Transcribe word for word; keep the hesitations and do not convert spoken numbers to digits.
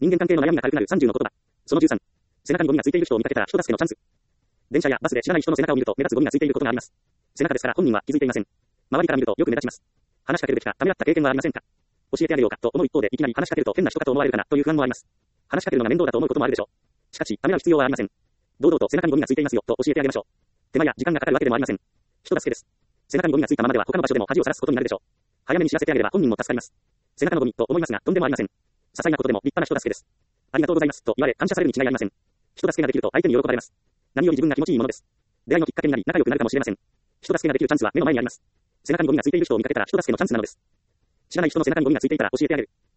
人間関係の悩みが軽くなるさんじゅうの言葉。そのじゅうさん。背中にゴミがついている人を見かけたら人助けのチャンス。電車やバスで知らない人の背中を見ると目立つゴミがついていることがあります。背中ですから本人は気づいていません。周りから見るとよく目立ちます。話しかけるべきか、ためらった経験はありませんか。教えてあげようかと思う一方で、いきなり話しかけると変な人かと思われるかなという不安もあります。話しかけるのが面倒だと思うこともあるでしょう。しかし、ためらう必要はありません。堂々と背中にゴミがついていますよと教えてあげましょう。手間や時間がかかるわけでもありません。人助けです。背中にゴミがついたままでは他の場所でも恥をさらすことになるでしょう。早めに知らせてあげれば本人も助かります。背中のゴミと思いますが、とんでもありません。些細なことでも立派な人助けです。ありがとうございますと言われ感謝されるに違いありません。人助けができると相手に喜ばれます。何より自分が気持ちいいものです。出会いのきっかけになり仲良くなるかもしれません。人助けができるチャンスは目の前にあります。背中にゴミがついている人を見かけたら人助けのチャンスなのです。知らない人の背中にゴミがついていたら教えてあげる。